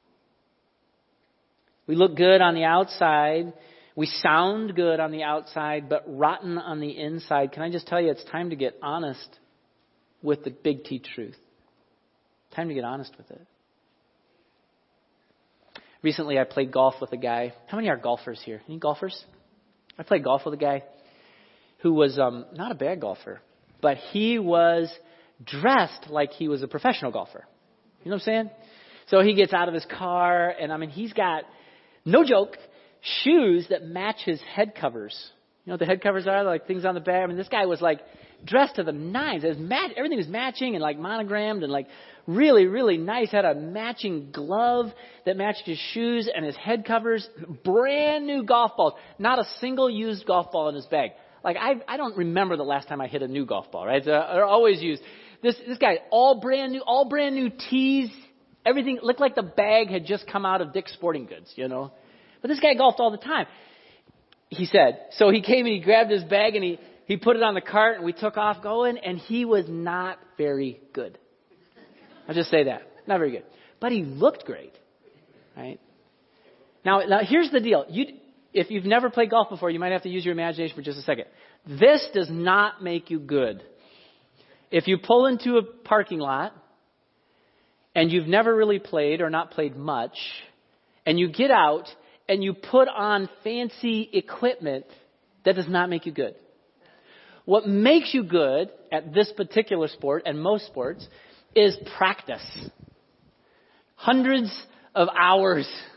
We look good on the outside. We sound good on the outside, but rotten on the inside. Can I just tell you, it's time to get honest with the big T truth. Time to get honest with it. Recently, I played golf with a guy. How many are golfers here? Any golfers? I played golf with a guy who was not a bad golfer, but he was dressed like he was a professional golfer. You know what I'm saying? So he gets out of his car, and he's got, no joke, shoes that match his head covers. You know what the head covers are? Like things on the back. This guy was like dressed to the nines. Everything was matching and like monogrammed and like really, really nice. Had a matching glove that matched his shoes and his head covers. Brand new golf balls. Not a single used golf ball in his bag. Like I don't remember the last time I hit a new golf ball, right? They're always used. This guy, all brand new tees. Everything looked like the bag had just come out of Dick's Sporting Goods, you know. But this guy golfed all the time, he said. So he came and he grabbed his bag and he put it on the cart and we took off going, and he was not very good. I'll just say that. Not very good. But he looked great, right? Now here's the deal. If you've never played golf before, you might have to use your imagination for just a second. This does not make you good. If you pull into a parking lot and you've never really played or not played much, and you get out and you put on fancy equipment, that does not make you good. What makes you good at this particular sport and most sports is practice. Hundreds of hours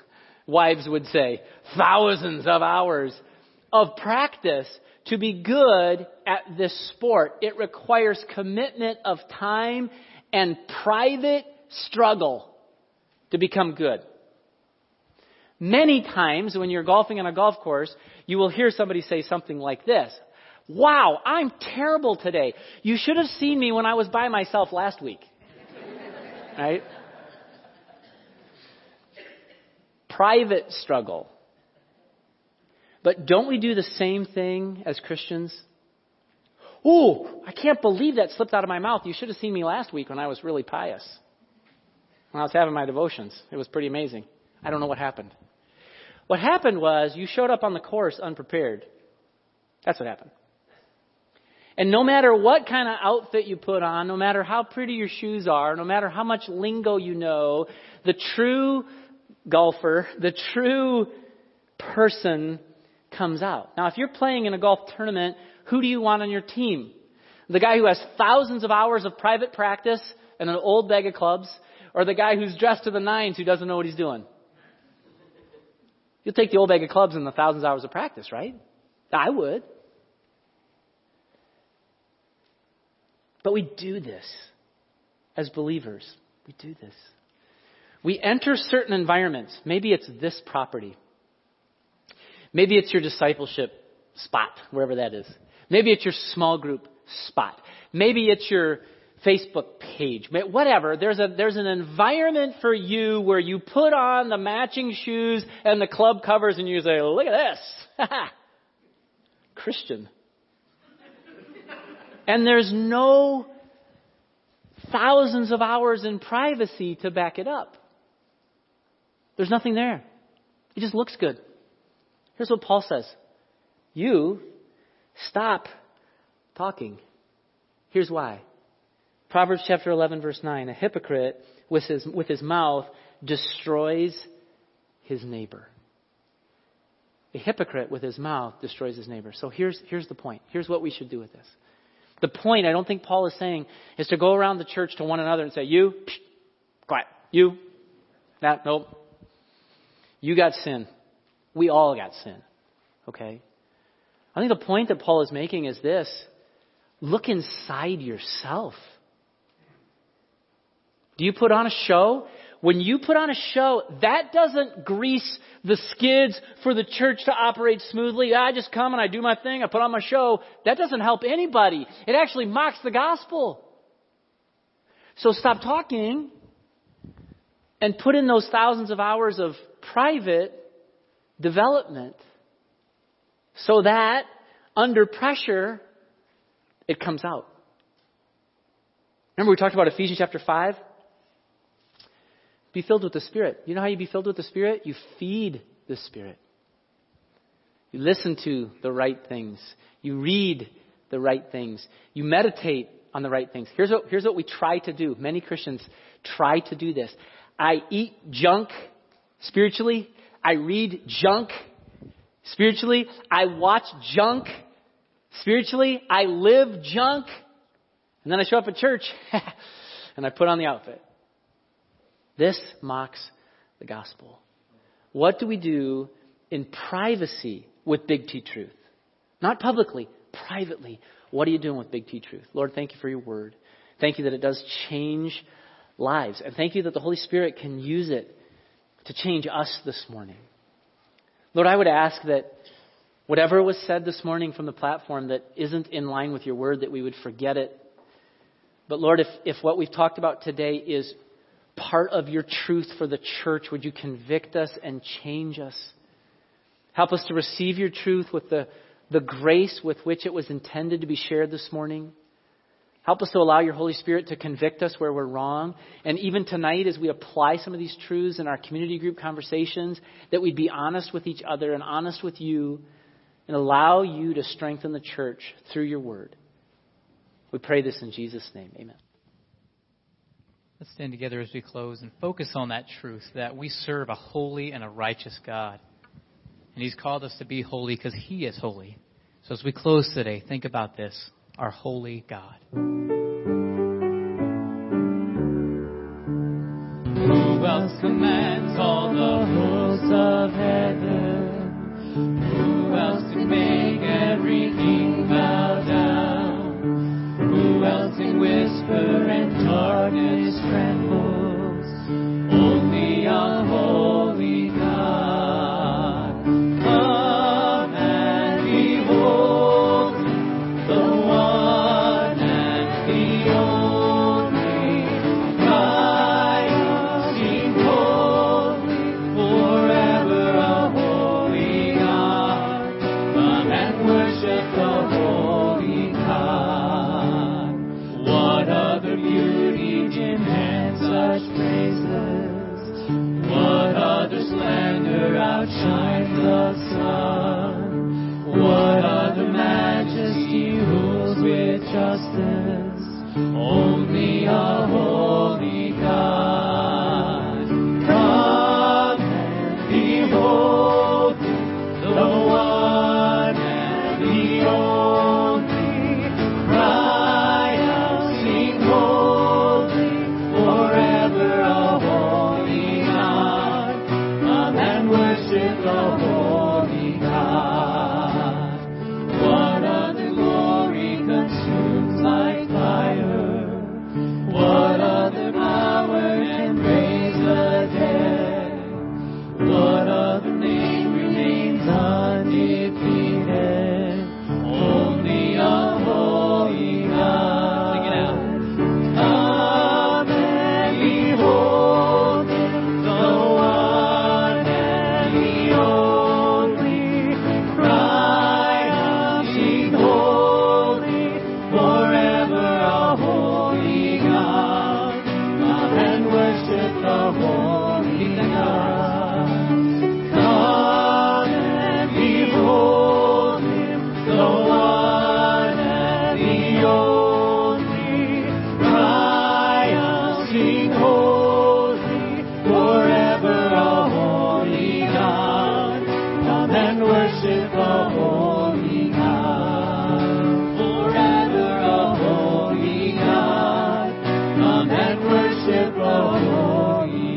wives would say. Thousands of hours of practice to be good at this sport. It requires commitment of time and private struggle to become good. Many times when you're golfing on a golf course, you will hear somebody say something like this. Wow, I'm terrible today. You should have seen me when I was by myself last week. Right? Private struggle. But don't we do the same thing as Christians? Ooh, I can't believe that slipped out of my mouth. You should have seen me last week when I was really pious. When I was having my devotions. It was pretty amazing. I don't know what happened. What happened was you showed up on the course unprepared. That's what happened. And no matter what kind of outfit you put on, no matter how pretty your shoes are, no matter how much lingo you know, the true golfer, the true person comes out. Now, if you're playing in a golf tournament, who do you want on your team? The guy who has thousands of hours of private practice and an old bag of clubs, or the guy who's dressed to the nines who doesn't know what he's doing? You'll take the old bag of clubs and the thousands of hours of practice, right? I would. But we do this as believers. We do this. We enter certain environments. Maybe it's this property. Maybe it's your discipleship spot, wherever that is. Maybe it's your small group spot. Maybe it's your Facebook page. Whatever. There's an environment for you where you put on the matching shoes and the club covers and you say, look at this. Christian. And there's no thousands of hours in privacy to back it up. There's nothing there. It just looks good. Here's what Paul says. You stop talking. Here's why. Proverbs chapter 11, verse 9. A hypocrite with his mouth destroys his neighbor. A hypocrite with his mouth destroys his neighbor. So here's the point. Here's what we should do with this. The point, I don't think Paul is saying, is to go around the church to one another and say, you, quiet. You, that, nope. You got sin. We all got sin. Okay? I think the point that Paul is making is this. Look inside yourself. Do you put on a show? When you put on a show, that doesn't grease the skids for the church to operate smoothly. I just come and I do my thing. I put on my show. That doesn't help anybody. It actually mocks the gospel. So stop talking and put in those thousands of hours of private development so that under pressure, it comes out. Remember we talked about Ephesians chapter 5? Be filled with the Spirit. You know how you be filled with the Spirit? You feed the Spirit. You listen to the right things. You read the right things. You meditate on the right things. Here's what we try to do. Many Christians try to do this. I eat junk spiritually. I read junk spiritually. I watch junk spiritually. I live junk. And then I show up at church and I put on the outfit. This mocks the gospel. What do we do in privacy with Big T Truth? Not publicly, privately. What are you doing with Big T Truth? Lord, thank you for your word. Thank you that it does change lives. And thank you that the Holy Spirit can use it to change us this morning. Lord, I would ask that whatever was said this morning from the platform that isn't in line with your word, that we would forget it. But Lord, if what we've talked about today is part of your truth for the church, would you convict us and change us? Help us to receive your truth with the grace with which it was intended to be shared this morning. Help us to allow your Holy Spirit to convict us where we're wrong. And even tonight, as we apply some of these truths in our community group conversations, that we'd be honest with each other and honest with you and allow you to strengthen the church through your word. We pray this in Jesus' name. Amen. Let's stand together as we close and focus on that truth that we serve a holy and a righteous God. And He's called us to be holy because He is holy. So as we close today, think about this, our holy God. Who else commands all the hosts of outshines the sun. What other majesty rules with justice? Only a holy God. Come and behold the one and the only. Cry out, sing holy, forever a holy God. Come and worship the holy God. What other glory consumes like fire? What other power can raise the dead? What other name remains undefeated? Only a holy God. Sing it out. Come and behold Him, the one and the only. Cry out, sing holy, forever a holy God. Come and worship the holy God. Come and behold Him, the one and the only. Cry out, sing holy, forever a holy God. Come and worship the holy God. Forever a holy God. Come and worship the holy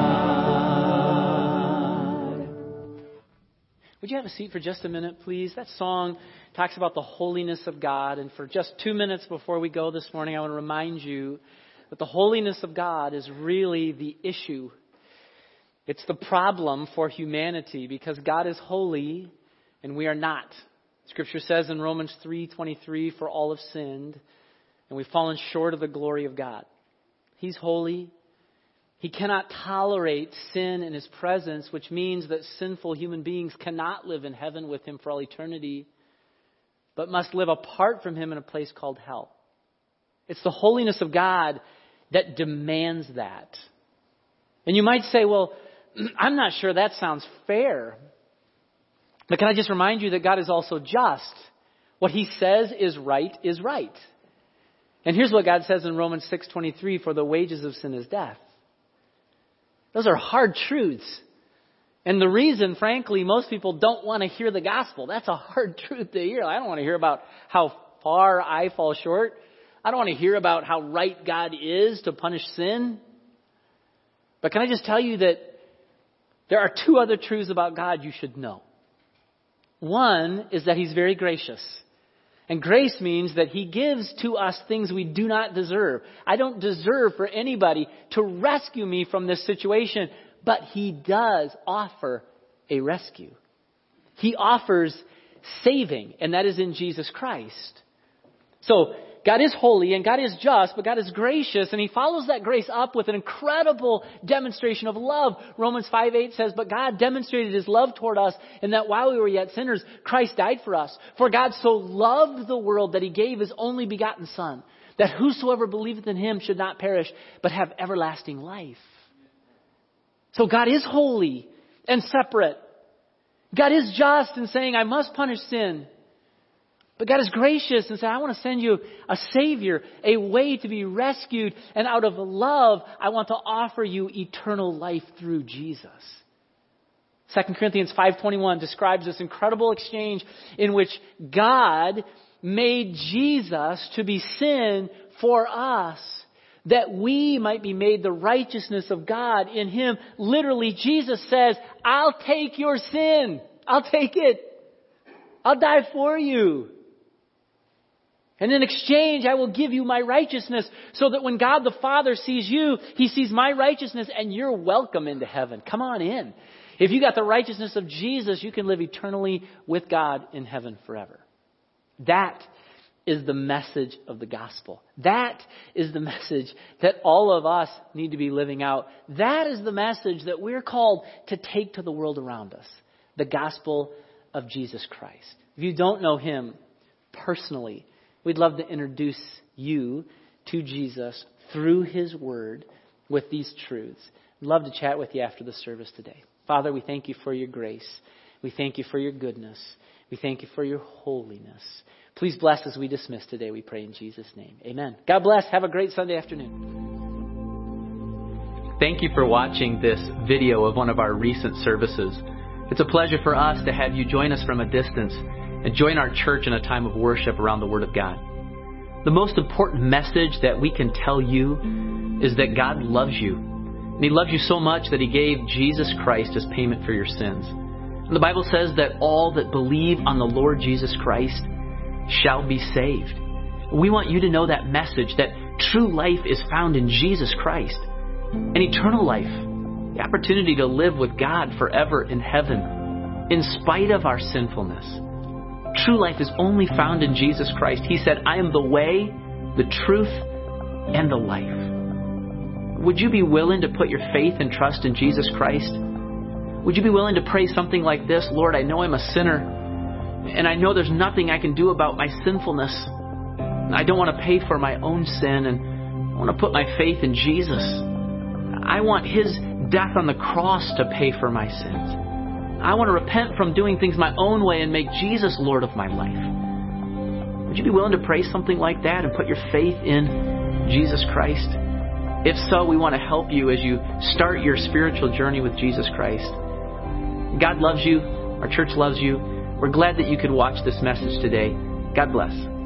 God. Would you have a seat for just a minute, please? That song talks about the holiness of God. And for just 2 minutes before we go this morning, I want to remind you that the holiness of God is really the issue. It's the problem for humanity because God is holy and we are not. Scripture says in Romans 3:23, for all have sinned and we've fallen short of the glory of God. He's holy. He cannot tolerate sin in His presence, which means that sinful human beings cannot live in heaven with Him for all eternity, but must live apart from Him in a place called hell. It's the holiness of God that demands that. And you might say, well, I'm not sure that sounds fair. But can I just remind you that God is also just? What He says is right is right. And here's what God says in Romans 6:23, for the wages of sin is death. Those are hard truths. And the reason, frankly, most people don't want to hear the gospel. That's a hard truth to hear. I don't want to hear about how far I fall short. I don't want to hear about how right God is to punish sin. But can I just tell you that there are 2 other truths about God you should know. One is that He's very gracious. And grace means that He gives to us things we do not deserve. I don't deserve for anybody to rescue me from this situation, but He does offer a rescue. He offers saving, and that is in Jesus Christ. So God is holy and God is just, but God is gracious, and He follows that grace up with an incredible demonstration of love. Romans 5:8 says, but God demonstrated His love toward us in that while we were yet sinners, Christ died for us. For God so loved the world that He gave His only begotten Son, that whosoever believeth in Him should not perish, but have everlasting life. So God is holy and separate. God is just in saying, I must punish sin. But God is gracious and said, I want to send you a Savior, a way to be rescued. And out of love, I want to offer you eternal life through Jesus. 2 Corinthians 5:21 describes this incredible exchange in which God made Jesus to be sin for us, that we might be made the righteousness of God in Him. Literally, Jesus says, I'll take your sin. I'll take it. I'll die for you. And in exchange, I will give you my righteousness, so that when God the Father sees you, He sees my righteousness, and you're welcome into heaven. Come on in. If you got the righteousness of Jesus, you can live eternally with God in heaven forever. That is the message of the gospel. That is the message that all of us need to be living out. That is the message that we're called to take to the world around us. The gospel of Jesus Christ. If you don't know Him personally, we'd love to introduce you to Jesus through His Word with these truths. I'd love to chat with you after the service today. Father, we thank you for your grace. We thank you for your goodness. We thank you for your holiness. Please bless as we dismiss today, we pray in Jesus' name. Amen. God bless. Have a great Sunday afternoon. Thank you for watching this video of one of our recent services. It's a pleasure for us to have you join us from a distance and join our church in a time of worship around the Word of God. The most important message that we can tell you is that God loves you. And He loves you so much that He gave Jesus Christ as payment for your sins. And the Bible says that all that believe on the Lord Jesus Christ shall be saved. We want you to know that message, that true life is found in Jesus Christ. An eternal life, the opportunity to live with God forever in heaven, in spite of our sinfulness. True life is only found in Jesus Christ. He said, I am the way, the truth, and the life. Would you be willing to put your faith and trust in Jesus Christ? Would you be willing to pray something like this? Lord, I know I'm a sinner, and I know there's nothing I can do about my sinfulness. I don't want to pay for my own sin, and I want to put my faith in Jesus. I want His death on the cross to pay for my sins. I want to repent from doing things my own way and make Jesus Lord of my life. Would you be willing to pray something like that and put your faith in Jesus Christ? If so, we want to help you as you start your spiritual journey with Jesus Christ. God loves you. Our church loves you. We're glad that you could watch this message today. God bless.